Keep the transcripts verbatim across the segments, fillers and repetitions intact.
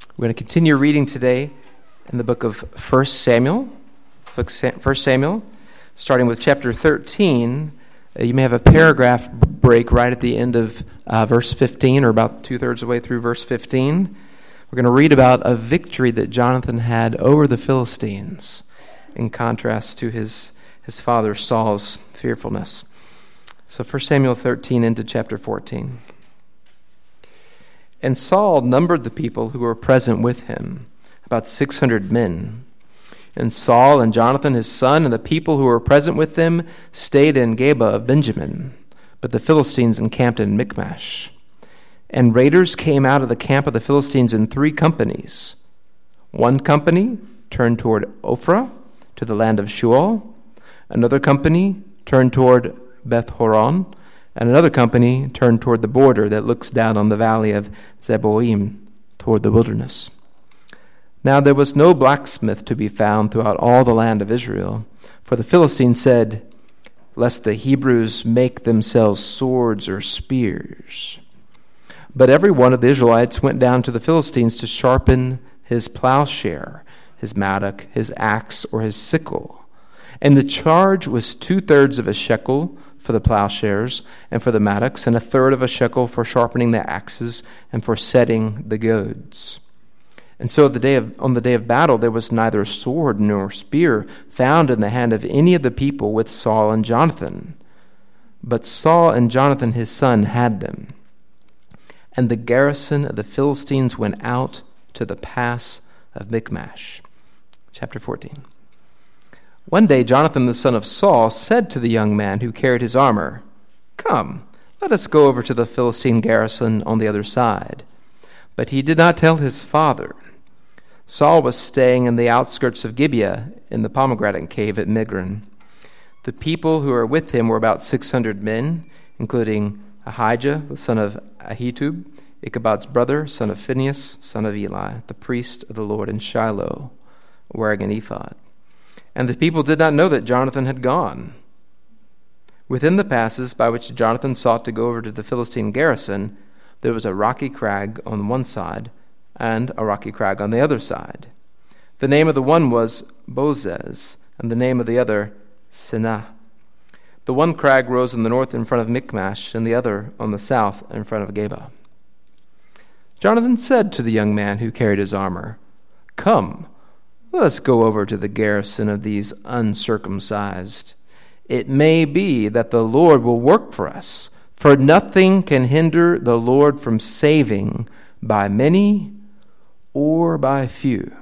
We're going to continue reading today in the book of First Samuel, First Samuel, starting with chapter thirteen. Uh, you may have a paragraph break right at the end of uh, verse fifteen, or about two-thirds of the way through verse fifteen. We're going to read about a victory that Jonathan had over the Philistines, in contrast to his, his father Saul's fearfulness. So First Samuel thirteen into chapter fourteen. And Saul numbered the people who were present with him, about six hundred men. And Saul and Jonathan his son and the people who were present with them stayed in Geba of Benjamin, but the Philistines encamped in Michmash. And raiders came out of the camp of the Philistines in three companies. One company turned toward Ophrah, to the land of Shual. Another company turned toward Beth-horon, and another company turned toward the border that looks down on the valley of Zeboim, toward the wilderness. Now there was no blacksmith to be found throughout all the land of Israel, for the Philistines said, "Lest the Hebrews make themselves swords or spears." But every one of the Israelites went down to the Philistines to sharpen his plowshare, his mattock, his axe, or his sickle. And the charge was two-thirds of a shekel for the plowshares and for the mattocks, and a third of a shekel for sharpening the axes and for setting the goads. And so the day of, on the day of battle there was neither sword nor spear found in the hand of any of the people with Saul and Jonathan. But Saul and Jonathan his son had them. And the garrison of the Philistines went out to the pass of Michmash. Chapter fourteen. One day Jonathan the son of Saul said to the young man who carried his armor, "Come, let us go over to the Philistine garrison on the other side." But he did not tell his father. Saul was staying in the outskirts of Gibeah in the pomegranate cave at Migron. The people who were with him were about six hundred men, including Ahijah, the son of Ahitub, Ichabod's brother, son of Phinehas, son of Eli, the priest of the Lord in Shiloh, wearing an ephod. And the people did not know that Jonathan had gone. Within the passes by which Jonathan sought to go over to the Philistine garrison, there was a rocky crag on one side and a rocky crag on the other side. The name of the one was Bozez, and the name of the other Senah. The one crag rose in the north in front of Michmash, and the other on the south in front of Geba. Jonathan said to the young man who carried his armor, "Come, let us go over to the garrison of these uncircumcised. It may be that the Lord will work for us, for nothing can hinder the Lord from saving by many or by few."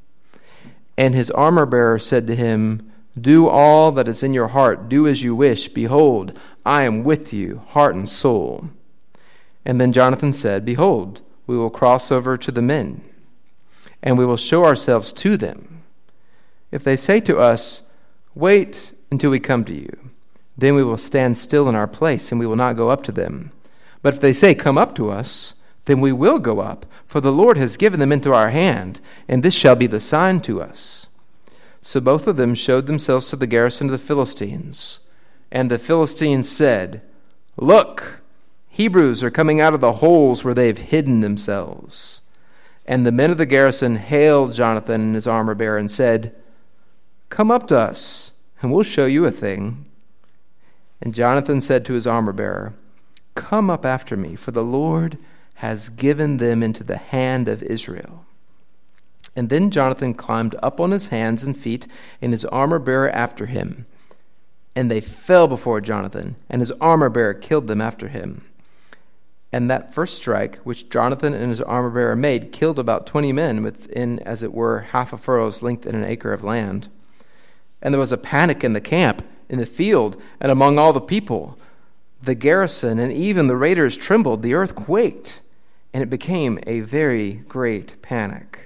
And his armor-bearer said to him, "Do all that is in your heart. Do as you wish. Behold, I am with you, heart and soul." And then Jonathan said, "Behold, we will cross over to the men, and we will show ourselves to them. If they say to us, 'Wait until we come to you,' then we will stand still in our place, and we will not go up to them. But if they say, 'Come up to us,' then we will go up, for the Lord has given them into our hand, and this shall be the sign to us." So both of them showed themselves to the garrison of the Philistines. And the Philistines said, "Look, Hebrews are coming out of the holes where they have hidden themselves." And the men of the garrison hailed Jonathan and his armor-bearer and said, "Come up to us, and we'll show you a thing." And Jonathan said to his armor-bearer, "Come up after me, for the Lord has given them into the hand of Israel." And then Jonathan climbed up on his hands and feet, and his armor-bearer after him. And they fell before Jonathan, and his armor-bearer killed them after him. And that first strike, which Jonathan and his armor-bearer made, killed about twenty men within, as it were, half a furrow's length in an acre of land. And there was a panic in the camp, in the field, and among all the people. The garrison and even the raiders trembled. The earth quaked, and it became a very great panic.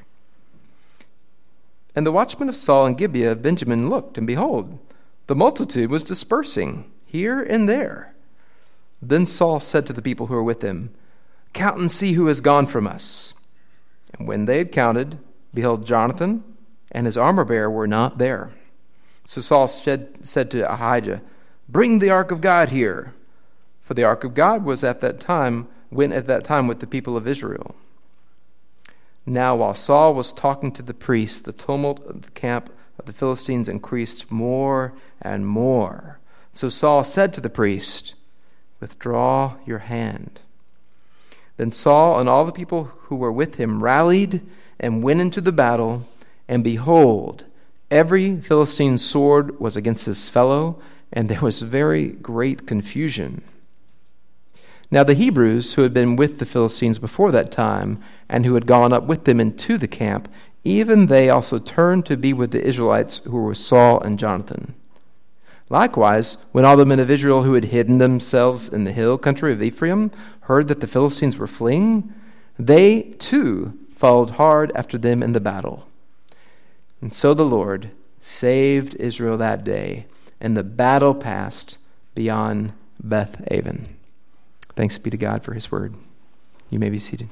And the watchmen of Saul and Gibeah of Benjamin looked, and behold, the multitude was dispersing here and there. Then Saul said to the people who were with him, "Count and see who has gone from us." And when they had counted, behold, Jonathan and his armor-bearer were not there. So Saul said to Ahijah, "Bring the ark of God here." For the ark of God was at that time went at that time with the people of Israel. Now while Saul was talking to the priests, the tumult of the camp of the Philistines increased more and more. So Saul said to the priest, "Withdraw your hand." Then Saul and all the people who were with him rallied and went into the battle, and behold, every Philistine's sword was against his fellow, and there was very great confusion. Now the Hebrews who had been with the Philistines before that time, and who had gone up with them into the camp, even they also turned to be with the Israelites who were with Saul and Jonathan. Likewise, when all the men of Israel who had hidden themselves in the hill country of Ephraim heard that the Philistines were fleeing, they too followed hard after them in the battle. And so the Lord saved Israel that day, and the battle passed beyond Beth Aven. Thanks be to God for his word. You may be seated.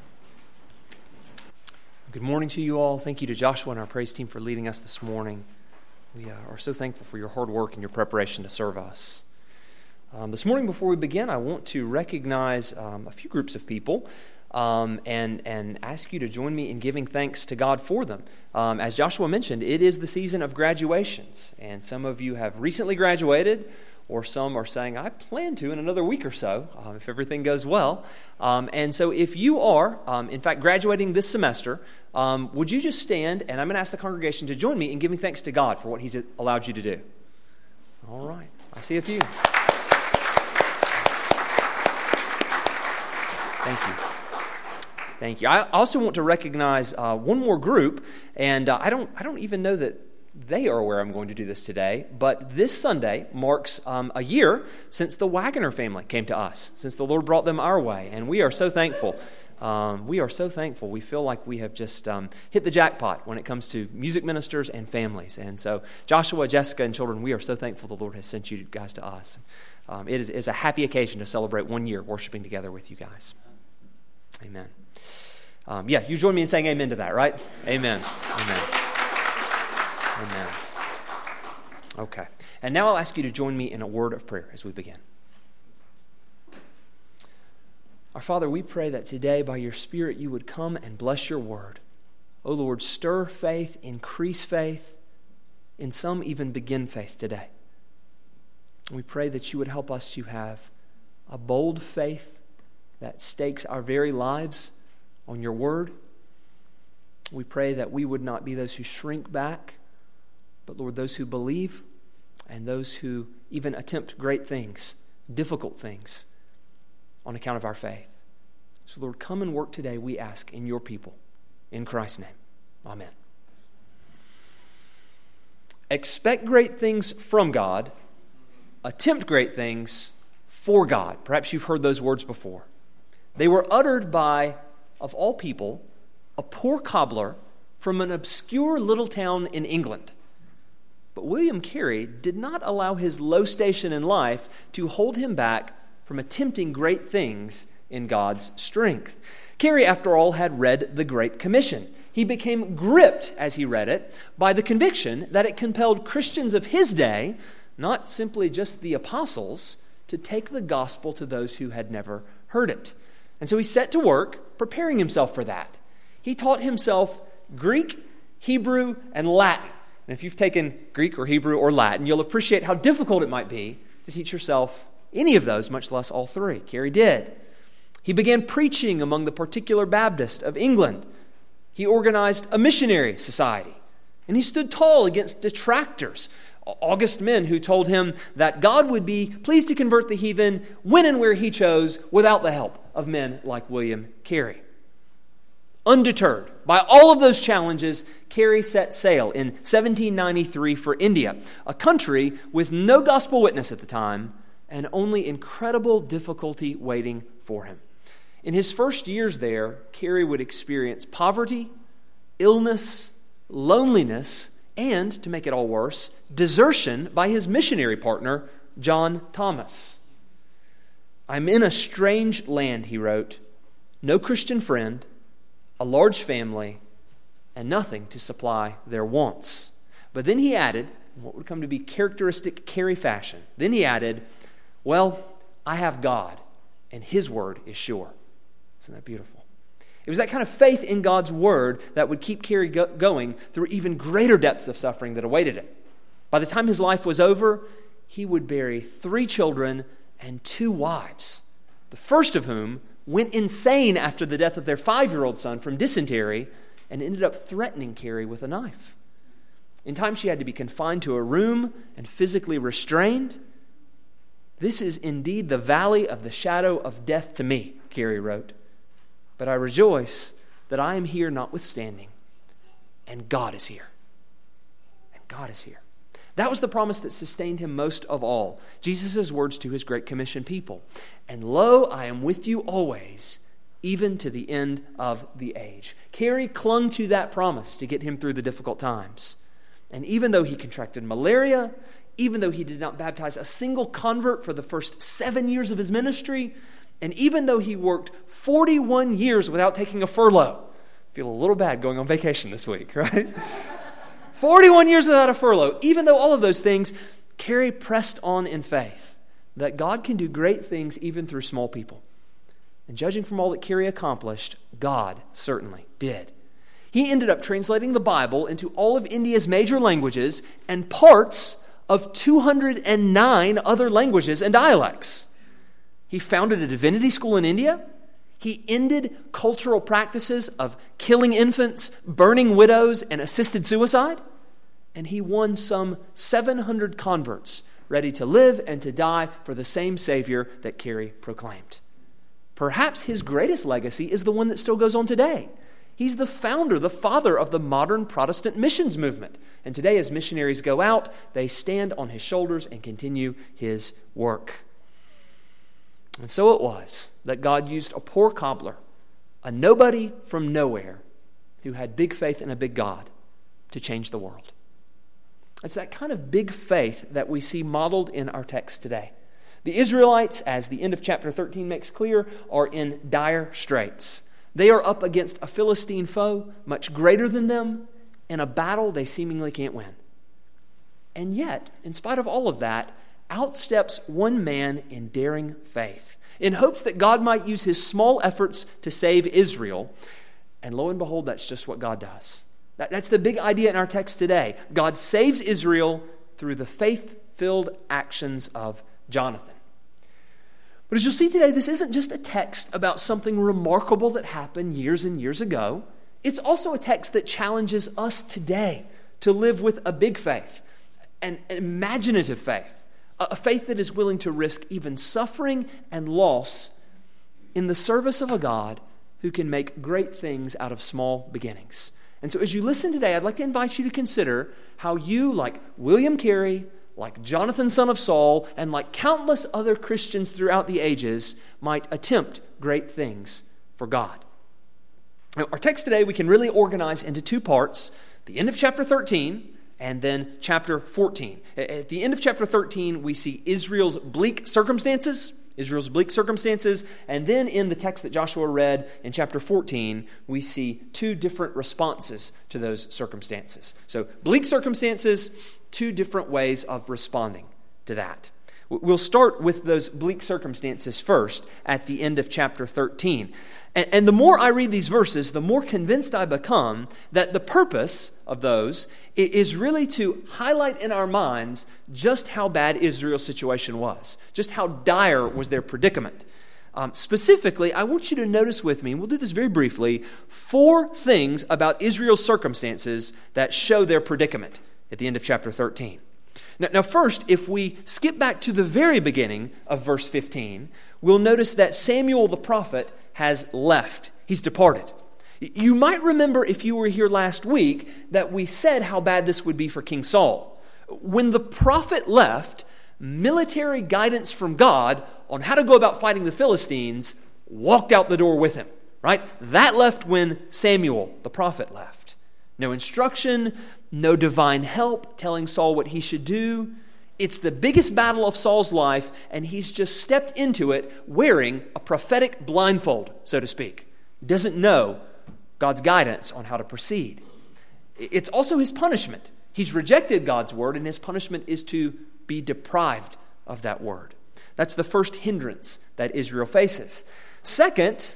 Good morning to you all. Thank you to Joshua and our praise team for leading us this morning. We uh, are so thankful for your hard work and your preparation to serve us. Um, this morning, before we begin, I want to recognize um, a few groups of people um, and, and ask you to join me in giving thanks to God for them. Um, as Joshua mentioned, it is the season of graduations, and some of you have recently graduated, or some are saying, I plan to in another week or so, um, if everything goes well. Um, and so if you are, um, in fact, graduating this semester, um, would you just stand, and I'm going to ask the congregation to join me in giving thanks to God for what he's allowed you to do. All right. I see a few. Thank you. Thank you. I also want to recognize uh, one more group, and uh, I don't I don't even know that they are aware I'm going to do this today, but this Sunday marks um, a year since the Wagoner family came to us, since the Lord brought them our way, and we are so thankful. Um, we are so thankful. We feel like we have just um, hit the jackpot when it comes to music ministers and families, and so Joshua, Jessica, and children, we are so thankful the Lord has sent you guys to us. Um, it is it's a happy occasion to celebrate one year worshiping together with you guys. Amen. Um, yeah, you join me in saying amen to that, right? Amen. Amen. Amen. Okay. And now I'll ask you to join me in a word of prayer as we begin. Our Father, we pray that today by your Spirit you would come and bless your word. O Lord, stir faith, increase faith, in some even begin faith today. We pray that you would help us to have a bold faith that stakes our very lives on your word. We pray that we would not be those who shrink back, but Lord, those who believe and those who even attempt great things, difficult things, on account of our faith. So Lord, come and work today, we ask, in your people. In Christ's name, amen. Expect great things from God. Attempt great things for God. Perhaps you've heard those words before. They were uttered by, of all people, a poor cobbler from an obscure little town in England. But William Carey did not allow his low station in life to hold him back from attempting great things in God's strength. Carey, after all, had read the Great Commission. He became gripped, as he read it, by the conviction that it compelled Christians of his day, not simply just the apostles, to take the gospel to those who had never heard it. And so he set to work preparing himself for that. He taught himself Greek, Hebrew, and Latin. And if you've taken Greek or Hebrew or Latin, you'll appreciate how difficult it might be to teach yourself any of those, much less all three. Carey did. He began preaching among the particular Baptists of England. He organized a missionary society. And he stood tall against detractors, august men who told him that God would be pleased to convert the heathen when and where he chose without the help of men like William Carey. Undeterred by all of those challenges, Carey set sail in seventeen ninety-three for India, a country with no gospel witness at the time and only incredible difficulty waiting for him. In his first years there, Carey would experience poverty, illness, loneliness, and, to make it all worse, desertion by his missionary partner, John Thomas. I'm in a strange land, he wrote, no Christian friend, a large family, and nothing to supply their wants. But then he added, what would come to be characteristic Carey fashion, then he added, well, I have God, and his word is sure. Isn't that beautiful? It was that kind of faith in God's word that would keep Carey go- going through even greater depths of suffering that awaited him. By the time his life was over, he would bury three children and two wives, the first of whom went insane after the death of their five-year-old son from dysentery and ended up threatening Carey with a knife. In time, she had to be confined to a room and physically restrained. "This is indeed the valley of the shadow of death to me," Carey wrote. "But I rejoice that I am here notwithstanding, and God is here." And God is here. That was the promise that sustained him most of all. Jesus' words to his Great Commission people. "And lo, I am with you always, even to the end of the age." Carey clung to that promise to get him through the difficult times. And even though he contracted malaria, even though he did not baptize a single convert for the first seven years of his ministry, and even though he worked forty-one years without taking a furlough, I feel a little bad going on vacation this week, right? forty-one years without a furlough. Even though all of those things, Carey pressed on in faith that God can do great things even through small people. And judging from all that Carey accomplished, God certainly did. He ended up translating the Bible into all of India's major languages and parts of two hundred nine other languages and dialects. He founded a divinity school in India. He ended cultural practices of killing infants, burning widows, and assisted suicide. And he won some seven hundred converts ready to live and to die for the same Savior that Carey proclaimed. Perhaps his greatest legacy is the one that still goes on today. He's the founder, the father of the modern Protestant missions movement. And today, as missionaries go out, they stand on his shoulders and continue his work. And so it was that God used a poor cobbler, a nobody from nowhere, who had big faith in a big God, to change the world. It's that kind of big faith that we see modeled in our text today. The Israelites, as the end of chapter thirteen makes clear, are in dire straits. They are up against a Philistine foe much greater than them in a battle they seemingly can't win. And yet, in spite of all of that, out steps one man in daring faith, in hopes that God might use his small efforts to save Israel. And lo and behold, that's just what God does. That, that's the big idea in our text today. God saves Israel through the faith-filled actions of Jonathan. But as you'll see today, this isn't just a text about something remarkable that happened years and years ago. It's also a text that challenges us today to live with a big faith, an imaginative faith, a faith that is willing to risk even suffering and loss in the service of a God who can make great things out of small beginnings. And so as you listen today, I'd like to invite you to consider how you, like William Carey, like Jonathan, son of Saul, and like countless other Christians throughout the ages, might attempt great things for God. Now, our text today we can really organize into two parts, the end of chapter thirteen and then chapter fourteen. At the end of chapter thirteen, we see Israel's bleak circumstances, Israel's bleak circumstances, and then in the text that Joshua read in chapter fourteen, we see two different responses to those circumstances. So, bleak circumstances, two different ways of responding to that. We'll start with those bleak circumstances first at the end of chapter thirteen. And, and the more I read these verses, the more convinced I become that the purpose of those is really to highlight in our minds just how bad Israel's situation was, just how dire was their predicament. Um, specifically, I want you to notice with me, and we'll do this very briefly, four things about Israel's circumstances that show their predicament at the end of chapter thirteen. Now, now, first, if we skip back to the very beginning of verse fifteen, we'll notice that Samuel the prophet has left. He's departed. You might remember, if you were here last week, that we said how bad this would be for King Saul. When the prophet left, military guidance from God on how to go about fighting the Philistines walked out the door with him, right? That left when Samuel the prophet left. No instruction, no divine help telling Saul what he should do. It's the biggest battle of Saul's life, and he's just stepped into it wearing a prophetic blindfold, so to speak. He doesn't know God's guidance on how to proceed. It's also his punishment. He's rejected God's word, and his punishment is to be deprived of that word. That's the first hindrance that Israel faces. Second,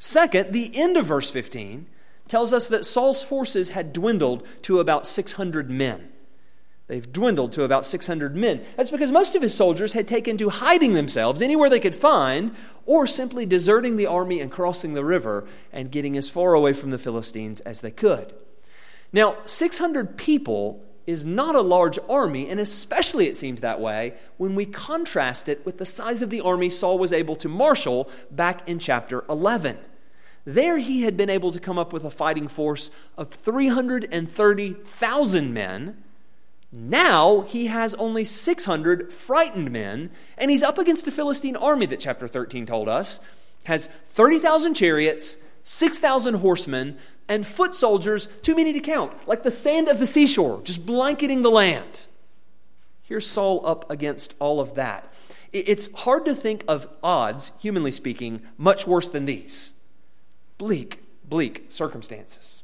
Second, the end of verse fifteen tells us that Saul's forces had dwindled to about six hundred men. They've dwindled to about six hundred men. That's because most of his soldiers had taken to hiding themselves anywhere they could find, or simply deserting the army and crossing the river and getting as far away from the Philistines as they could. Now, six hundred people is not a large army, and especially it seems that way when we contrast it with the size of the army Saul was able to marshal back in chapter eleven. There he had been able to come up with a fighting force of three hundred thirty thousand men. Now he has only six hundred frightened men, and he's up against a Philistine army that chapter thirteen told us has thirty thousand chariots, six thousand horsemen, and foot soldiers too many to count, like the sand of the seashore, just blanketing the land. Here's Saul up against all of that. It's hard to think of odds, humanly speaking, much worse than these. Bleak, bleak circumstances.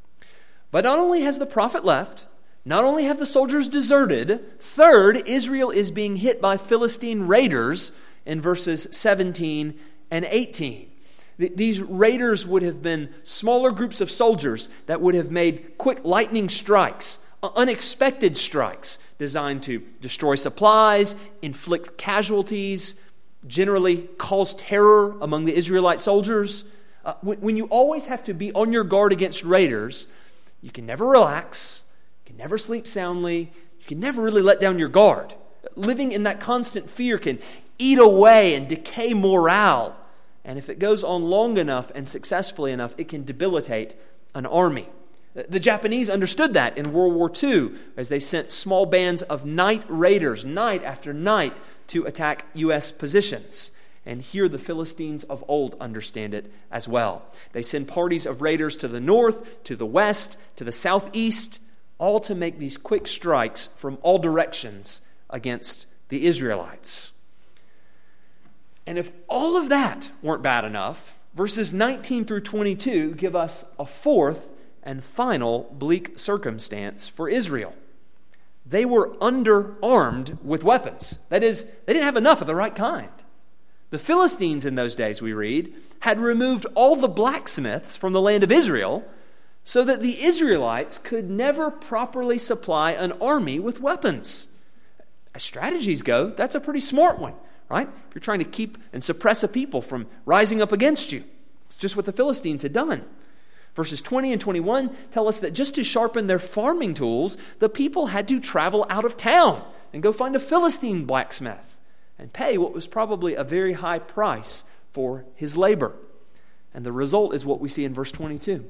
But not only has the prophet left, not only have the soldiers deserted, third, Israel is being hit by Philistine raiders in verses seventeen and eighteen. These raiders would have been smaller groups of soldiers that would have made quick lightning strikes, unexpected strikes designed to destroy supplies, inflict casualties, generally cause terror among the Israelite soldiers. Uh, when, when you always have to be on your guard against raiders, you can never relax, you can never sleep soundly, you can never really let down your guard. Living in that constant fear can eat away and decay morale. And if it goes on long enough and successfully enough, it can debilitate an army. The Japanese understood that in World War Two as they sent small bands of night raiders, night after night, to attack U S positions. And here the Philistines of old understand it as well. They send parties of raiders to the north, to the west, to the southeast, all to make these quick strikes from all directions against the Israelites. And if all of that weren't bad enough, verses nineteen through twenty-two give us a fourth and final bleak circumstance for Israel. They were underarmed with weapons. That is, they didn't have enough of the right kind. The Philistines in those days, we read, had removed all the blacksmiths from the land of Israel so that the Israelites could never properly supply an army with weapons. As strategies go, that's a pretty smart one. Right? If you're trying to keep and suppress a people from rising up against you. It's just what the Philistines had done. Verses twenty and twenty-one tell us that just to sharpen their farming tools, the people had to travel out of town and go find a Philistine blacksmith and pay what was probably a very high price for his labor. And the result is what we see in verse twenty-two.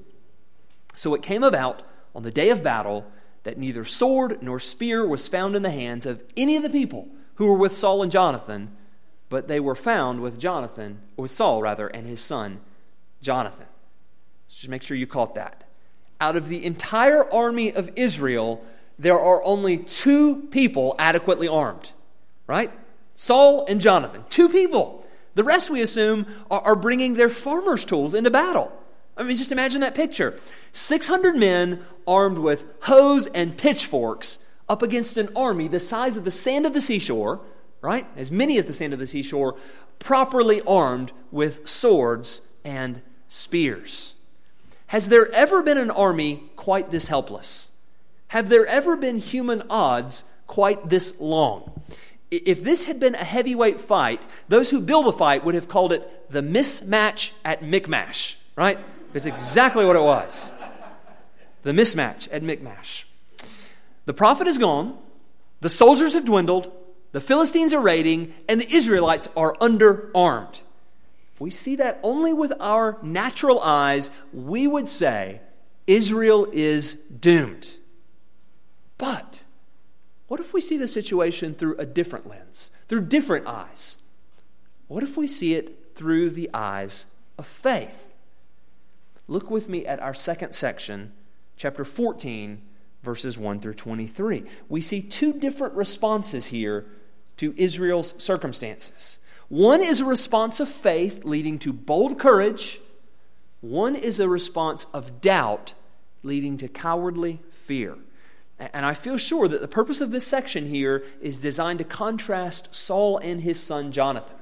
So it came about on the day of battle that neither sword nor spear was found in the hands of any of the people who were with Saul and Jonathan, but they were found with Jonathan, or with Saul rather, and his son Jonathan. So just make sure you caught that. Out of the entire army of Israel, there are only two people adequately armed. Right? Saul and Jonathan. Two people. The rest, we assume, are, are bringing their farmer's tools into battle. I mean, just imagine that picture. six hundred men armed with hoes and pitchforks up against an army the size of the sand of the seashore, right? As many as the sand of the seashore, properly armed with swords and spears. Has there ever been an army quite this helpless? Have there ever been human odds quite this long? If this had been a heavyweight fight, those who build the fight would have called it the mismatch at Michmash, right? It's exactly what it was. The mismatch at Michmash. The prophet is gone, the soldiers have dwindled, the Philistines are raiding, and the Israelites are underarmed. If we see that only with our natural eyes, we would say Israel is doomed. But what if we see the situation through a different lens, through different eyes? What if we see it through the eyes of faith? Look with me at our second section, chapter fourteen, verses one through twenty-three. We see two different responses here to Israel's circumstances. One is a response of faith leading to bold courage. One is a response of doubt leading to cowardly fear. And I feel sure that the purpose of this section here is designed to contrast Saul and his son Jonathan.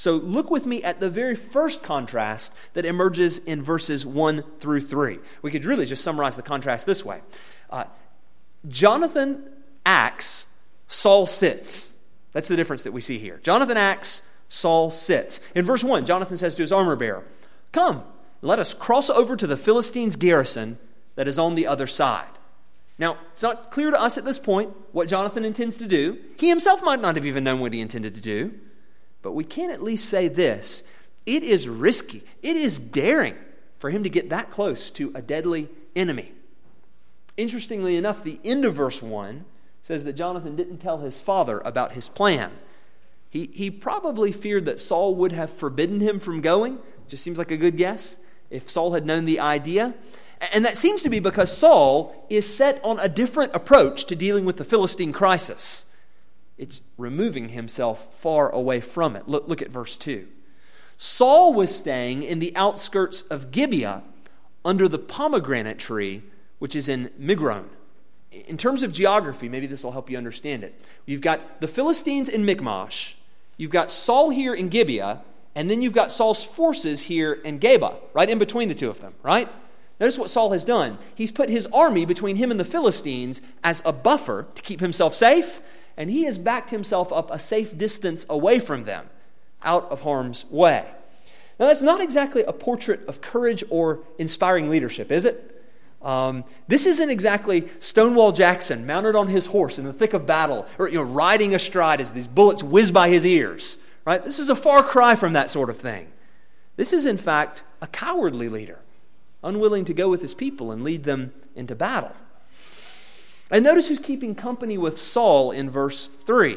So look with me at the very first contrast that emerges in verses one through three. We could really just summarize the contrast this way. Uh, Jonathan acts, Saul sits. That's the difference that we see here. Jonathan acts, Saul sits. In verse one, Jonathan says to his armor bearer, "Come, let us cross over to the Philistines' garrison that is on the other side." Now, it's not clear to us at this point what Jonathan intends to do. He himself might not have even known what he intended to do. But we can at least say this: it is risky, it is daring for him to get that close to a deadly enemy. Interestingly enough, the end of verse one says that Jonathan didn't tell his father about his plan. He, he probably feared that Saul would have forbidden him from going. Just seems like a good guess if Saul had known the idea. And that seems to be because Saul is set on a different approach to dealing with the Philistine crisis. It's removing himself far away from it. Look, look at verse two. Saul was staying in the outskirts of Gibeah under the pomegranate tree, which is in Migron. In terms of geography, maybe this will help you understand it. You've got the Philistines in Michmash, you've got Saul here in Gibeah, and then you've got Saul's forces here in Geba, right in between the two of them, right? Notice what Saul has done. He's put his army between him and the Philistines as a buffer to keep himself safe, and he has backed himself up a safe distance away from them, out of harm's way. Now, that's not exactly a portrait of courage or inspiring leadership, is it? Um, this isn't exactly Stonewall Jackson mounted on his horse in the thick of battle, or you know, riding astride as these bullets whiz by his ears. Right? This is a far cry from that sort of thing. This is, in fact, a cowardly leader, unwilling to go with his people and lead them into battle. And notice who's keeping company with Saul in verse three.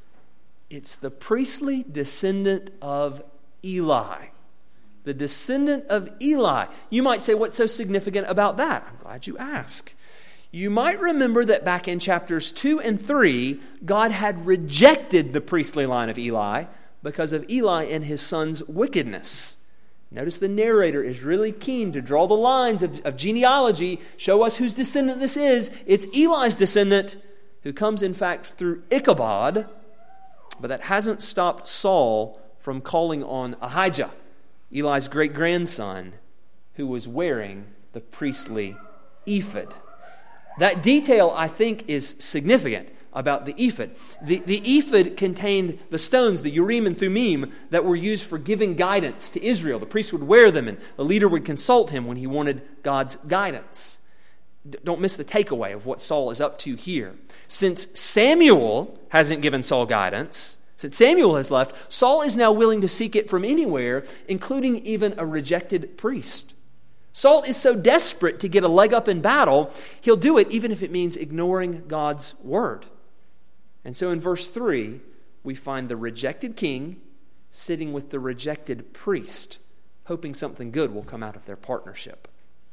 It's the priestly descendant of Eli. The descendant of Eli. You might say, what's so significant about that? I'm glad you ask. You might remember that back in chapters two and three, God had rejected the priestly line of Eli because of Eli and his son's wickedness. Notice the narrator is really keen to draw the lines of, of genealogy, show us whose descendant this is. It's Eli's descendant, who comes in fact through Ichabod, but that hasn't stopped Saul from calling on Ahijah, Eli's great-grandson, who was wearing the priestly ephod. That detail, I think, is significant about the ephod. The, the ephod contained the stones, the Urim and Thummim, that were used for giving guidance to Israel. The priest would wear them, and the leader would consult him when he wanted God's guidance. D- don't miss the takeaway of what Saul is up to here. Since Samuel hasn't given Saul guidance, since Samuel has left, Saul is now willing to seek it from anywhere, including even a rejected priest. Saul is so desperate to get a leg up in battle, he'll do it even if it means ignoring God's word. And so in verse three, we find the rejected king sitting with the rejected priest, hoping something good will come out of their partnership.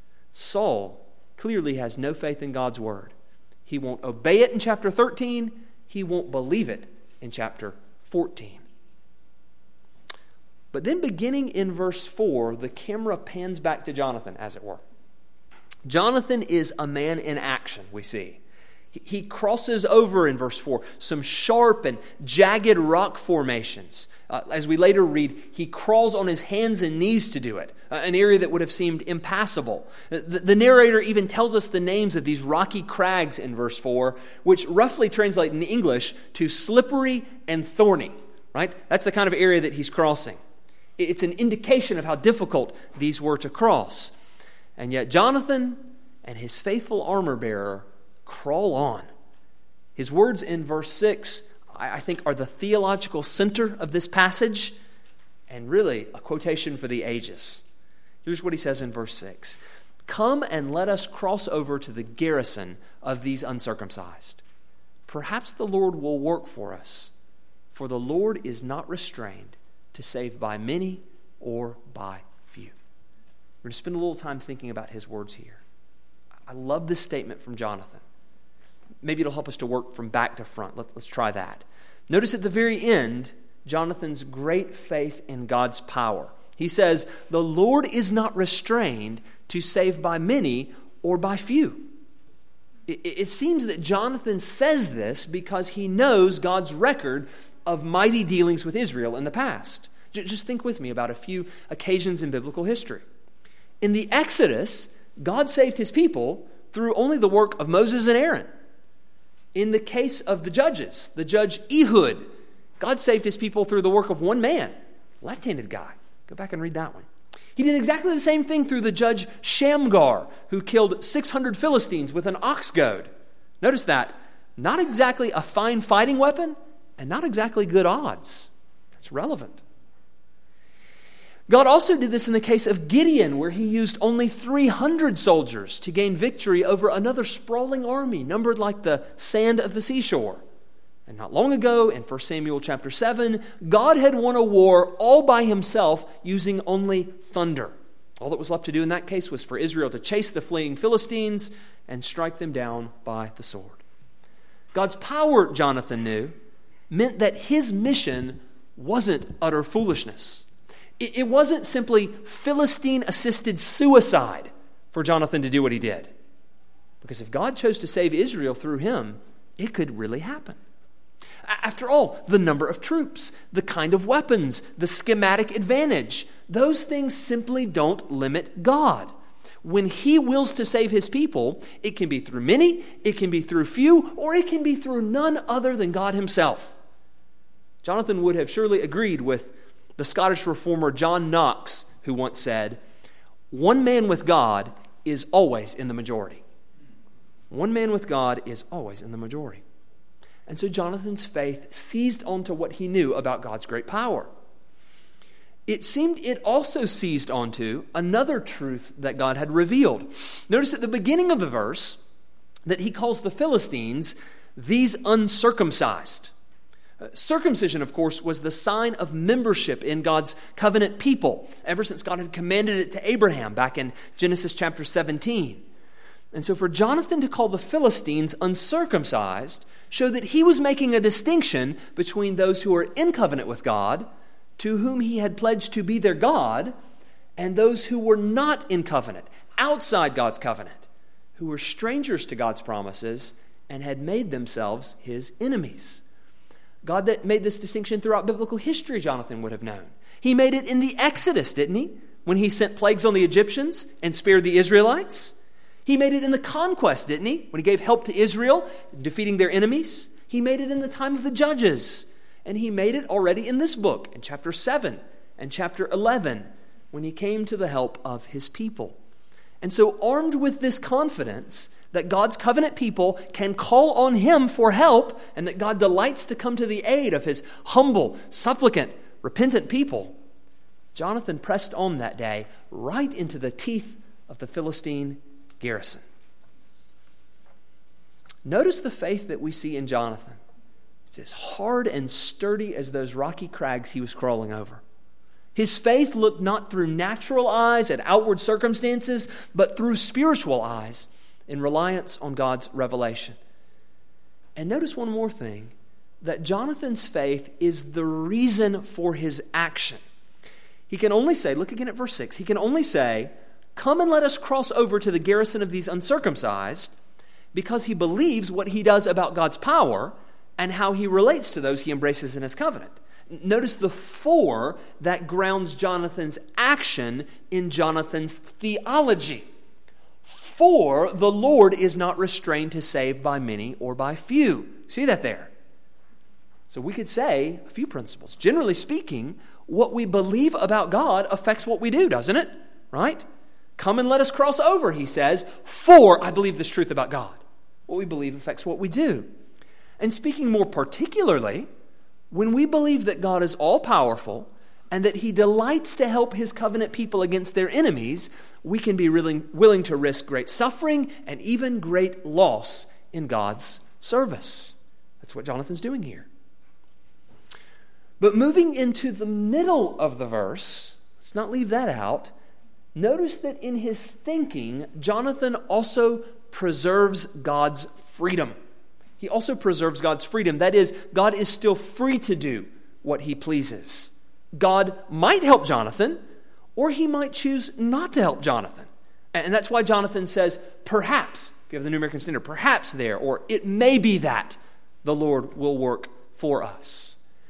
Saul clearly has no faith in God's word. He won't obey it in chapter thirteen. He won't believe it in chapter fourteen. But then beginning in verse four, the camera pans back to Jonathan, as it were. Jonathan is a man in action, we see. He crosses over in verse four some sharp and jagged rock formations. Uh, as we later read, he crawls on his hands and knees to do it, uh, an area that would have seemed impassable. The, the narrator even tells us the names of these rocky crags in verse four, which roughly translate in English to slippery and thorny. Right? That's the kind of area that he's crossing. It's an indication of how difficult these were to cross. And yet Jonathan and his faithful armor bearer crawl on. His words in verse six, I think, are the theological center of this passage, and really a quotation for the ages. Here's what he says in verse six. Come and let us cross over to the garrison of these uncircumcised. Perhaps the Lord will work for us, for the Lord is not restrained to save by many or by few. We're going to spend a little time thinking about his words here. I love this statement from Jonathan. Maybe it'll help us to work from back to front. Let, let's try that. Notice at the very end, Jonathan's great faith in God's power. He says, the Lord is not restrained to save by many or by few. It, it seems that Jonathan says this because he knows God's record of mighty dealings with Israel in the past. J- just think with me about a few occasions in biblical history. In the Exodus, God saved his people through only the work of Moses and Aaron. In the case of the judges, the judge Ehud, God saved his people through the work of one man, left-handed guy. Go back and read that one. He did exactly the same thing through the judge Shamgar, who killed six hundred Philistines with an ox goad. Notice that. Not exactly a fine fighting weapon, and not exactly good odds. That's relevant. God also did this in the case of Gideon, where he used only three hundred soldiers to gain victory over another sprawling army, numbered like the sand of the seashore. And not long ago, in First Samuel chapter seven, God had won a war all by himself using only thunder. All that was left to do in that case was for Israel to chase the fleeing Philistines and strike them down by the sword. God's power, Jonathan knew, meant that his mission wasn't utter foolishness. It, it wasn't simply Philistine-assisted suicide for Jonathan to do what he did. Because if God chose to save Israel through him, it could really happen. After all, the number of troops, the kind of weapons, the schematic advantage, those things simply don't limit God. When he wills to save his people, it can be through many, it can be through few, or it can be through none other than God himself. Jonathan would have surely agreed with the Scottish reformer John Knox, who once said, "One man with God is always in the majority." One man with God is always in the majority. And so Jonathan's faith seized onto what he knew about God's great power. It seemed it also seized onto another truth that God had revealed. Notice at the beginning of the verse that he calls the Philistines these uncircumcised. Uh, circumcision, of course, was the sign of membership in God's covenant people, ever since God had commanded it to Abraham back in Genesis chapter seventeen. And so for Jonathan to call the Philistines uncircumcised showed that he was making a distinction between those who are in covenant with God, to whom he had pledged to be their God, and those who were not in covenant, outside God's covenant, who were strangers to God's promises and had made themselves his enemies. God that made this distinction throughout biblical history, Jonathan would have known. He made it in the Exodus, didn't he? When he sent plagues on the Egyptians and spared the Israelites. He made it in the conquest, didn't he? When he gave help to Israel, defeating their enemies. He made it in the time of the judges. And he made it already in this book, in chapter seven and chapter eleven, when he came to the help of his people. And so armed with this confidence that God's covenant people can call on him for help, and that God delights to come to the aid of his humble, supplicant, repentant people, Jonathan pressed on that day right into the teeth of the Philistine garrison. Notice the faith that we see in Jonathan. It's as hard and sturdy as those rocky crags he was crawling over. His faith looked not through natural eyes at outward circumstances, but through spiritual eyes in reliance on God's revelation. And notice one more thing, that Jonathan's faith is the reason for his action. He can only say, look again at verse six, he can only say, "Come and let us cross over to the garrison of these uncircumcised," because he believes what he does about God's power and how he relates to those he embraces in his covenant. Notice the "for" that grounds Jonathan's action in Jonathan's theology. For the Lord is not restrained to save by many or by few. See that there? So we could say a few principles. Generally speaking, what we believe about God affects what we do, doesn't it? Right? Come and let us cross over, he says, for I believe this truth about God. What we believe affects what we do. And speaking more particularly, when we believe that God is all-powerful and that he delights to help his covenant people against their enemies, we can be really willing to risk great suffering and even great loss in God's service. That's what Jonathan's doing here. But moving into the middle of the verse, let's not leave that out. Notice that in his thinking, Jonathan also preserves God's freedom. He also preserves God's freedom. That is, God is still free to do what he pleases. God might help Jonathan, or he might choose not to help Jonathan. And that's why Jonathan says, perhaps, if you have the New American Standard, perhaps there, or it may be that the Lord will work for us.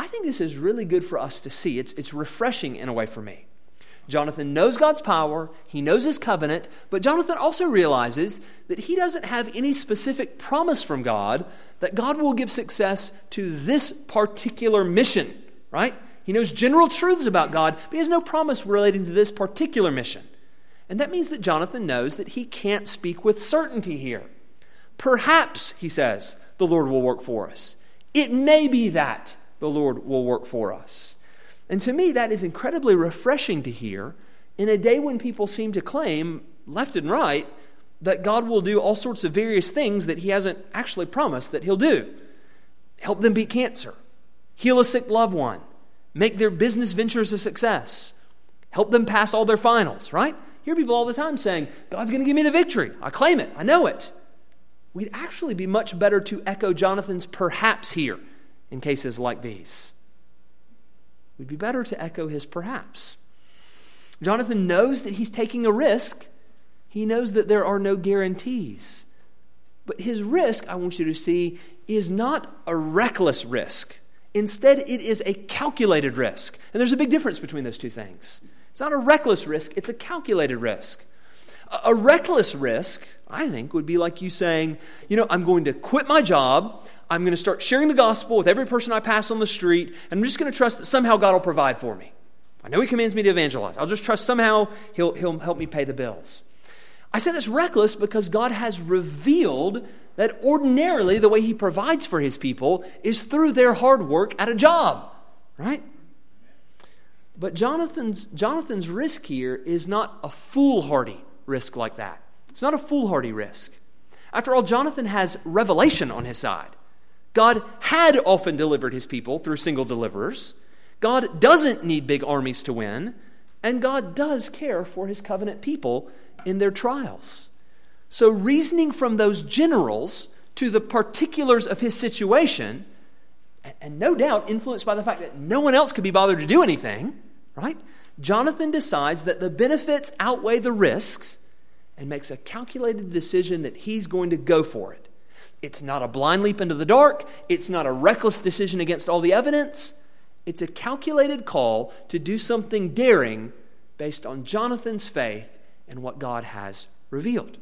I think this is really good for us to see. It's, it's refreshing in a way for me. Jonathan knows God's power, he knows his covenant, but Jonathan also realizes that he doesn't have any specific promise from God that God will give success to this particular mission, right? He knows general truths about God, but he has no promise relating to this particular mission. And that means that Jonathan knows that he can't speak with certainty here. Perhaps, he says, the Lord will work for us. It may be that the Lord will work for us. And to me, that is incredibly refreshing to hear in a day when people seem to claim, left and right, that God will do all sorts of various things that he hasn't actually promised that he'll do. Help them beat cancer, heal a sick loved one, make their business ventures a success, help them pass all their finals, right? You hear people all the time saying, God's going to give me the victory. I claim it. I know it. We'd actually be much better to echo Jonathan's perhaps here in cases like these. We'd be better to echo his perhaps. Jonathan knows that he's taking a risk. He knows that there are no guarantees. But his risk, I want you to see, is not a reckless risk. Instead, it is a calculated risk. And there's a big difference between those two things. It's not a reckless risk, it's a calculated risk. A, a reckless risk, I think, would be like you saying, you know, I'm going to quit my job, I'm going to start sharing the gospel with every person I pass on the street, and I'm just going to trust that somehow God will provide for me. I know he commands me to evangelize. I'll just trust somehow he'll, he'll help me pay the bills. I say that's reckless because God has revealed that ordinarily the way he provides for his people is through their hard work at a job, right? But Jonathan's, Jonathan's risk here is not a foolhardy risk like that. It's not a foolhardy risk. After all, Jonathan has revelation on his side. God had often delivered his people through single deliverers. God doesn't need big armies to win. And God does care for his covenant people in their trials. So reasoning from those generals to the particulars of his situation, and no doubt influenced by the fact that no one else could be bothered to do anything, right? Jonathan decides that the benefits outweigh the risks and makes a calculated decision that he's going to go for it. It's not a blind leap into the dark. It's not a reckless decision against all the evidence. It's a calculated call to do something daring based on Jonathan's faith and what God has revealed.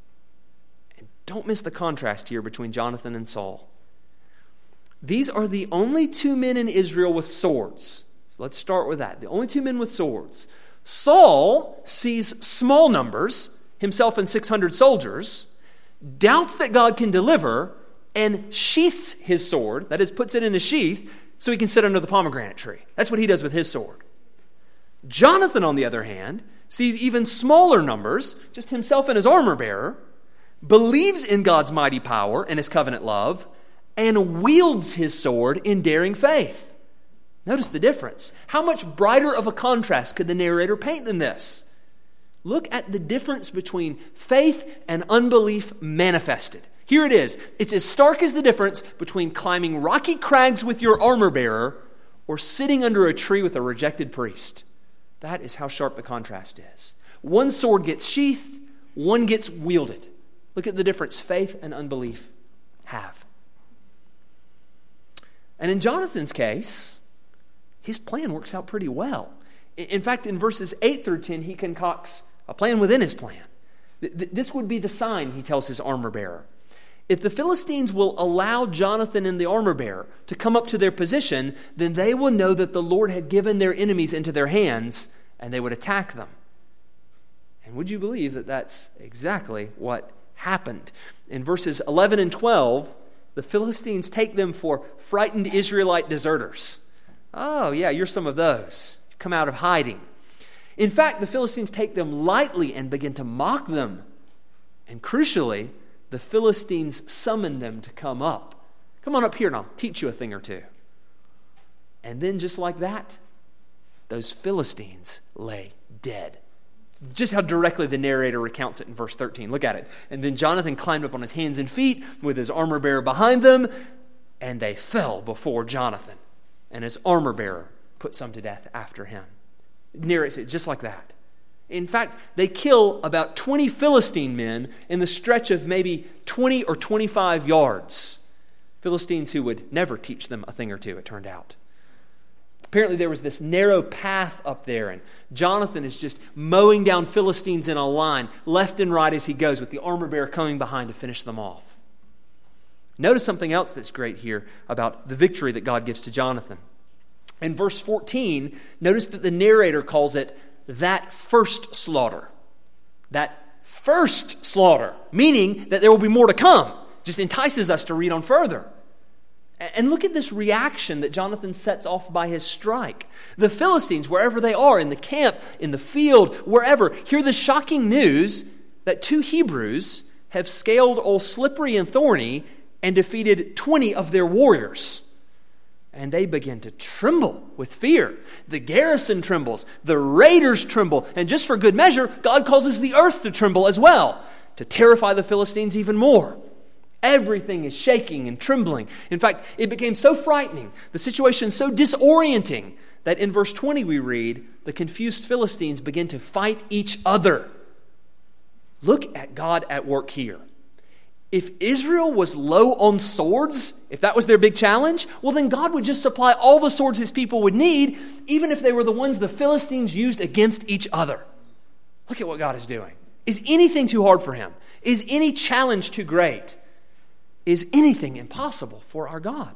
And don't miss the contrast here between Jonathan and Saul. These are the only two men in Israel with swords. So let's start with that. The only two men with swords. Saul sees small numbers, himself and six hundred soldiers, doubts that God can deliver, and sheaths his sword, that is, puts it in a sheath, so he can sit under the pomegranate tree. That's what he does with his sword. Jonathan, on the other hand, sees even smaller numbers, just himself and his armor bearer, believes in God's mighty power and his covenant love, and wields his sword in daring faith. Notice the difference. How much brighter of a contrast could the narrator paint than this? Look at the difference between faith and unbelief manifested. Here it is. It's as stark as the difference between climbing rocky crags with your armor bearer or sitting under a tree with a rejected priest. That is how sharp the contrast is. One sword gets sheathed, one gets wielded. Look at the difference faith and unbelief have. And in Jonathan's case, his plan works out pretty well. In fact, in verses eight through ten, he concocts a plan within his plan. This would be the sign, he tells his armor bearer. If the Philistines will allow Jonathan and the armor bearer to come up to their position, then they will know that the Lord had given their enemies into their hands, and they would attack them. And would you believe that that's exactly what happened? In verses eleven and twelve, the Philistines take them for frightened Israelite deserters. Oh, yeah, you're some of those. You've come out of hiding. In fact, the Philistines take them lightly and begin to mock them. And crucially, the Philistines summon them to come up. Come on up here and I'll teach you a thing or two. And then just like that, those Philistines lay dead. Just how directly the narrator recounts it in verse thirteen. Look at it. And then Jonathan climbed up on his hands and feet with his armor bearer behind them, and they fell before Jonathan. And his armor bearer put some to death after him. It narrates it just like that. In fact, they kill about twenty Philistine men in the stretch of maybe twenty or twenty-five yards. Philistines who would never teach them a thing or two, it turned out. Apparently there was this narrow path up there, and Jonathan is just mowing down Philistines in a line, left and right as he goes, with the armor bearer coming behind to finish them off. Notice something else that's great here about the victory that God gives to Jonathan. In verse fourteen, notice that the narrator calls it that first slaughter. That first slaughter, meaning that there will be more to come. Just entices us to read on further. And look at this reaction that Jonathan sets off by his strike. The Philistines, wherever they are, in the camp, in the field, wherever, hear the shocking news that two Hebrews have scaled Old Slippery and Thorny and defeated twenty of their warriors. And they begin to tremble with fear. The garrison trembles. The raiders tremble. And just for good measure, God causes the earth to tremble as well, to terrify the Philistines even more. Everything is shaking and trembling. In fact, it became so frightening, the situation so disorienting, that in verse twenty we read, the confused Philistines begin to fight each other. Look at God at work here. If Israel was low on swords, if that was their big challenge, well then God would just supply all the swords his people would need, even if they were the ones the Philistines used against each other. Look at what God is doing. Is anything too hard for him? Is any challenge too great? Is anything impossible for our God?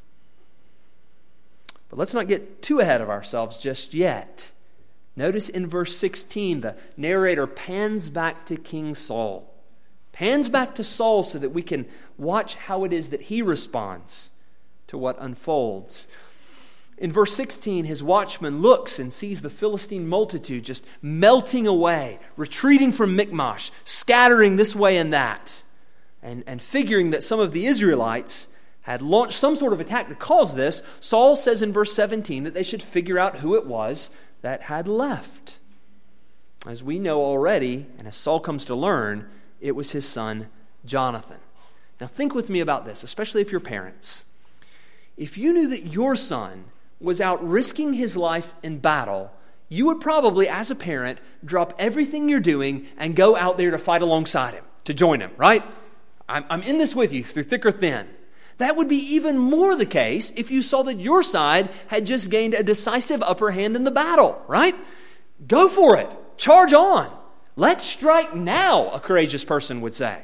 But let's not get too ahead of ourselves just yet. Notice in verse sixteen, the narrator pans back to King Saul. Pans back to Saul so that we can watch how it is that he responds to what unfolds. In verse sixteen, his watchman looks and sees the Philistine multitude just melting away, retreating from Michmash, scattering this way and that. And, and figuring that some of the Israelites had launched some sort of attack that caused this, Saul says in verse seventeen that they should figure out who it was that had left. As we know already, and as Saul comes to learn, it was his son Jonathan. Now think with me about this, especially if you're parents. If you knew that your son was out risking his life in battle, you would probably, as a parent, drop everything you're doing and go out there to fight alongside him, to join him, right? I'm, I'm in this with you through thick or thin. That would be even more the case if you saw that your side had just gained a decisive upper hand in the battle, right? Go for it. Charge on. Let's strike now, a courageous person would say.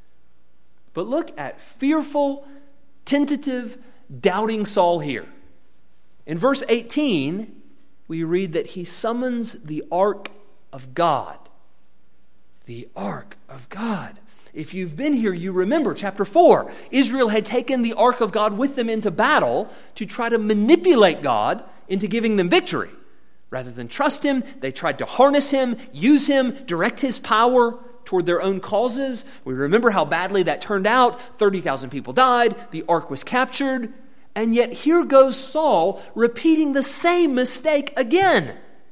But look at fearful, tentative, doubting Saul here. In verse eighteen, we read that he summons the ark of God. The ark of God. If you've been here, you remember chapter four. Israel had taken the ark of God with them into battle to try to manipulate God into giving them victory. Rather than trust him, they tried to harness him, use him, direct his power toward their own causes. We remember how badly that turned out. thirty thousand people died. The ark was captured. And yet here goes Saul repeating the same mistake again.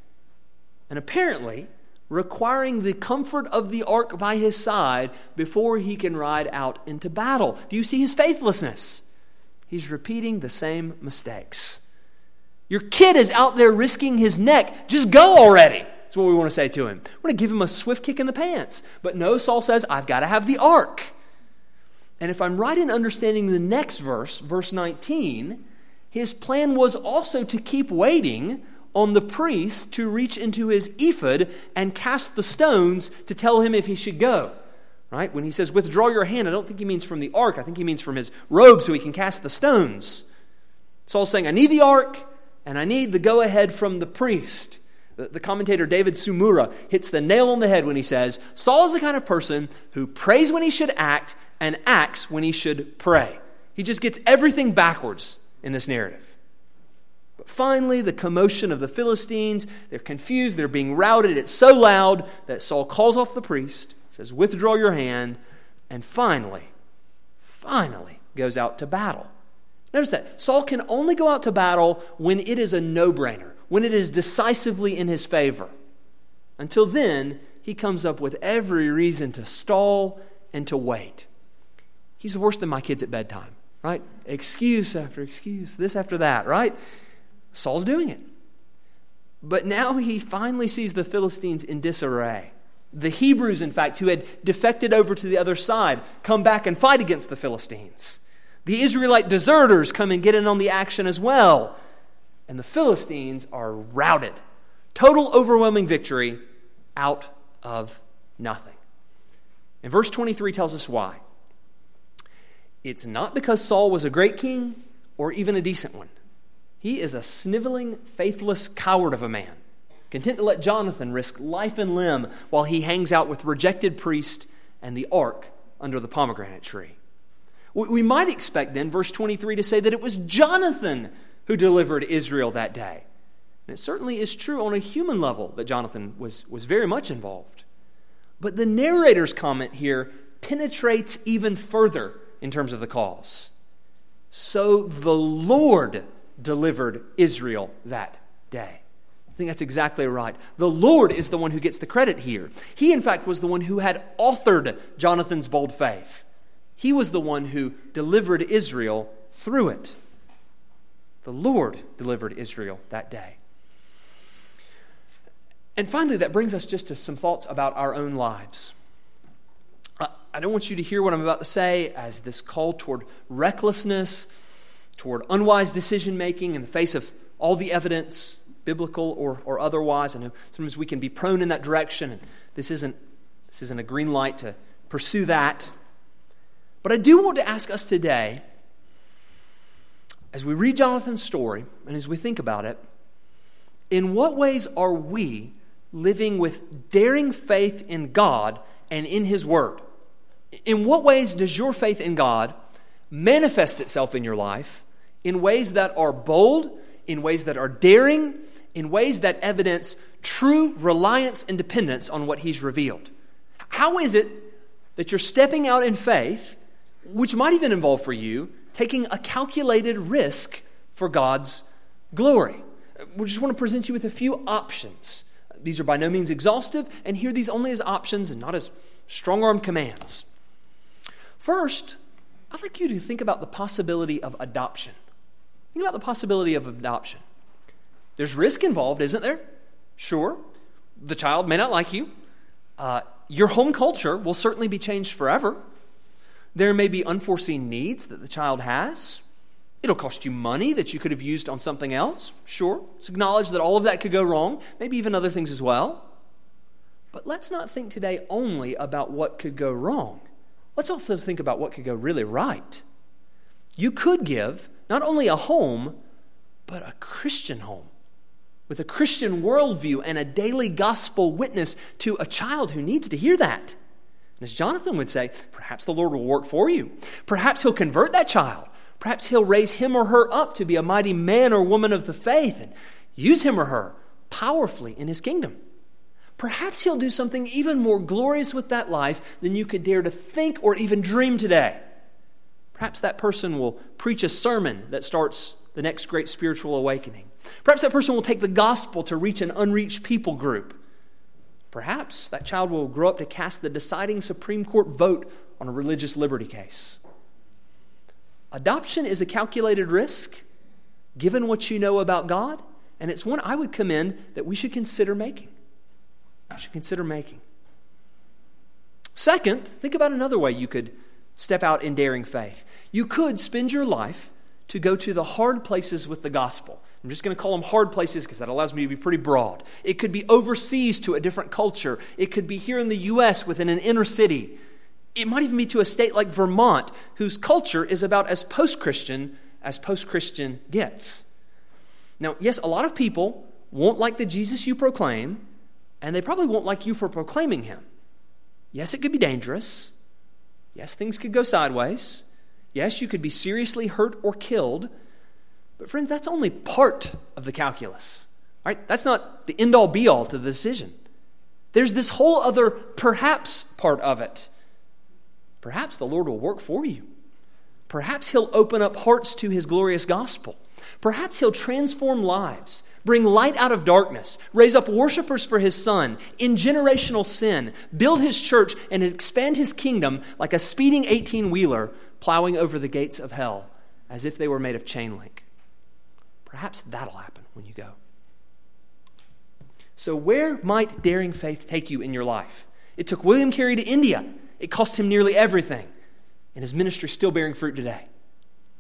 And apparently requiring the comfort of the ark by his side before he can ride out into battle. Do you see his faithlessness? He's repeating the same mistakes. Your kid is out there risking his neck. Just go already. That's what we want to say to him. We want to give him a swift kick in the pants. But no, Saul says, I've got to have the ark. And if I'm right in understanding the next verse, verse nineteen, his plan was also to keep waiting on the priest to reach into his ephod and cast the stones to tell him if he should go. Right? When he says, withdraw your hand, I don't think he means from the ark. I think he means from his robe so he can cast the stones. Saul's saying, I need the ark and I need the go-ahead from the priest. The, the commentator David Sumura hits the nail on the head when he says, Saul is the kind of person who prays when he should act and acts when he should pray. He just gets everything backwards in this narrative. But finally, the commotion of the Philistines, they're confused, they're being routed. It's so loud that Saul calls off the priest, says, withdraw your hand, and finally, finally goes out to battle. Notice that. Saul can only go out to battle when it is a no-brainer, when it is decisively in his favor. Until then, he comes up with every reason to stall and to wait. He's worse than my kids at bedtime, right? Excuse after excuse, this after that, right? Saul's doing it. But now he finally sees the Philistines in disarray. The Hebrews, in fact, who had defected over to the other side, come back and fight against the Philistines. The Israelite deserters come and get in on the action as well. and the Philistines are routed. Total overwhelming victory out of nothing. And verse twenty-three tells us why. It's not because Saul was a great king or even a decent one. He is a sniveling, faithless coward of a man, content to let Jonathan risk life and limb while he hangs out with rejected priest and the ark under the pomegranate tree. We might expect then, verse twenty-three, to say that it was Jonathan who delivered Israel that day. And it certainly is true on a human level that Jonathan was, was very much involved. But the narrator's comment here penetrates even further in terms of the cause. So the Lord delivered Israel that day. I think that's exactly right. The Lord is the one who gets the credit here. He, in fact, was the one who had authored Jonathan's bold faith. He was the one who delivered Israel through it. The Lord delivered Israel that day. And finally, that brings us just to some thoughts about our own lives. I don't want you to hear what I'm about to say as this call toward recklessness, toward unwise decision-making in the face of all the evidence, biblical or, or otherwise. I know sometimes we can be prone in that direction, and this isn't, this isn't a green light to pursue that. But I do want to ask us today, as we read Jonathan's story and as we think about it, in what ways are we living with daring faith in God and in His Word? In what ways does your faith in God manifest itself in your life in ways that are bold, in ways that are daring, in ways that evidence true reliance and dependence on what He's revealed? How is it that you're stepping out in faith, which might even involve for you taking a calculated risk for God's glory? We just want to present you with a few options. These are by no means exhaustive, and hear these only as options and not as strong-arm commands. First, I'd like you to think about the possibility of adoption. Think about the possibility of adoption. There's risk involved, isn't there? Sure. The child may not like you. Uh, your home culture will certainly be changed forever. There may be unforeseen needs that the child has. It'll cost you money that you could have used on something else. Sure. Let's acknowledge that all of that could go wrong. Maybe even other things as well. But let's not think today only about what could go wrong. Let's also think about what could go really right. You could give not only a home, but a Christian home with a Christian worldview and a daily gospel witness to a child who needs to hear that. And as Jonathan would say, perhaps the Lord will work for you. Perhaps He'll convert that child. Perhaps He'll raise him or her up to be a mighty man or woman of the faith and use him or her powerfully in His kingdom. Perhaps He'll do something even more glorious with that life than you could dare to think or even dream today. Perhaps that person will preach a sermon that starts the next great spiritual awakening. Perhaps that person will take the gospel to reach an unreached people group. Perhaps that child will grow up to cast the deciding Supreme Court vote on a religious liberty case. Adoption is a calculated risk, given what you know about God, and it's one I would commend that we should consider making. You should consider making. Second, think about another way you could step out in daring faith. You could spend your life to go to the hard places with the gospel. I'm just going to call them hard places because that allows me to be pretty broad. It could be overseas to a different culture. It could be here in the U S within an inner city. It might even be to a state like Vermont, whose culture is about as post-Christian as post-Christian gets. Now, yes, a lot of people won't like the Jesus you proclaim, and they probably won't like you for proclaiming Him. Yes, it could be dangerous. Yes, things could go sideways. Yes, you could be seriously hurt or killed. But friends, that's only part of the calculus. Right? That's not the end-all be-all to the decision. There's this whole other perhaps part of it. Perhaps the Lord will work for you. Perhaps He'll open up hearts to His glorious gospel. Perhaps He'll transform lives, bring light out of darkness, raise up worshipers for His Son, in generational sin, build His church, and expand His kingdom like a speeding eighteen-wheeler plowing over the gates of hell as if they were made of chain link. Perhaps that'll happen when you go. So where might daring faith take you in your life? It took William Carey to India. It cost him nearly everything, and his ministry is still bearing fruit today.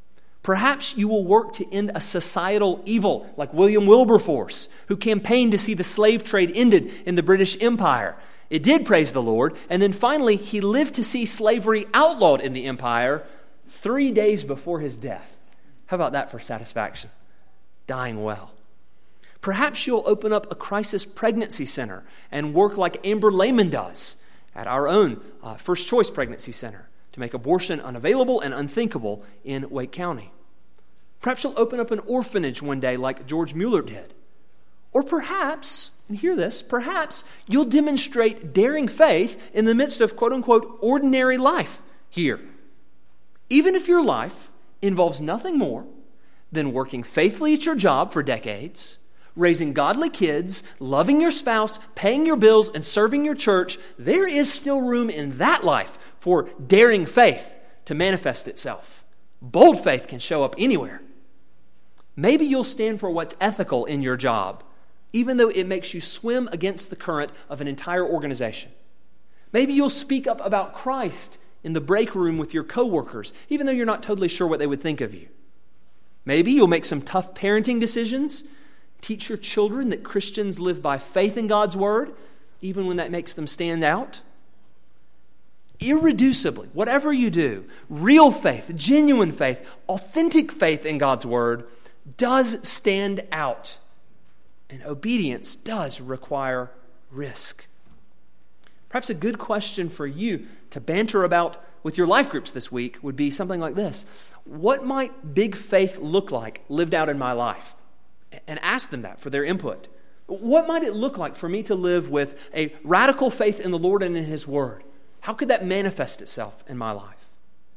Perhaps you will work to end a societal evil like William Wilberforce, who campaigned to see the slave trade ended in the British Empire. It did, praise the Lord, and then finally he lived to see slavery outlawed in the empire three days before his death. How about that for satisfaction? Dying well. Perhaps you'll open up a crisis pregnancy center and work like Amber Lehman does at our own uh, First Choice Pregnancy Center to make abortion unavailable and unthinkable in Wake County. Perhaps you'll open up an orphanage one day like George Mueller did. Or perhaps, and hear this, perhaps you'll demonstrate daring faith in the midst of quote-unquote ordinary life here. Even if your life involves nothing more than working faithfully at your job for decades, raising godly kids, loving your spouse, paying your bills, and serving your church, there is still room in that life for daring faith to manifest itself. Bold faith can show up anywhere. Maybe you'll stand for what's ethical in your job, even though it makes you swim against the current of an entire organization. Maybe you'll speak up about Christ in the break room with your coworkers, even though you're not totally sure what they would think of you. Maybe you'll make some tough parenting decisions. Teach your children that Christians live by faith in God's word, even when that makes them stand out. Irreducibly, whatever you do, real faith, genuine faith, authentic faith in God's word does stand out. And obedience does require risk. Perhaps a good question for you to banter about with your life groups this week would be something like this. What might big faith look like lived out in my life? And ask them that for their input. What might it look like for me to live with a radical faith in the Lord and in His Word? How could that manifest itself in my life?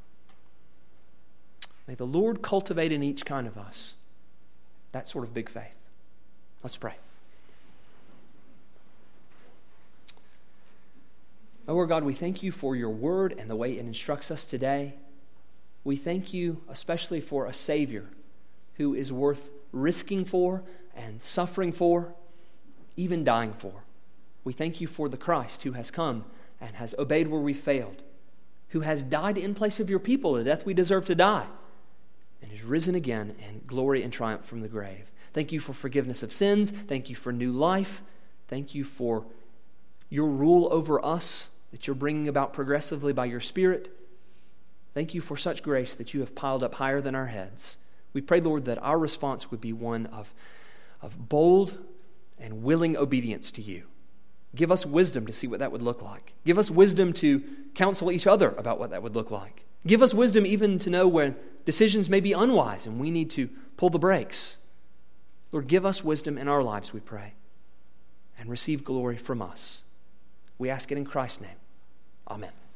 May the Lord cultivate in each kind of us that sort of big faith. Let's pray. Oh, Lord God, we thank you for your word and the way it instructs us today. We thank you especially for a Savior who is worth risking for and suffering for, even dying for. We thank you for the Christ who has come and has obeyed where we failed, who has died in place of your people, the death we deserve to die, and is risen again in glory and triumph from the grave. Thank you for forgiveness of sins. Thank you for new life. Thank you for your rule over us that you're bringing about progressively by your Spirit. Thank you for such grace that you have piled up higher than our heads. We pray, Lord, that our response would be one of, of bold and willing obedience to you. Give us wisdom to see what that would look like. Give us wisdom to counsel each other about what that would look like. Give us wisdom even to know when decisions may be unwise and we need to pull the brakes. Lord, give us wisdom in our lives, we pray, and receive glory from us. We ask it in Christ's name. Amen.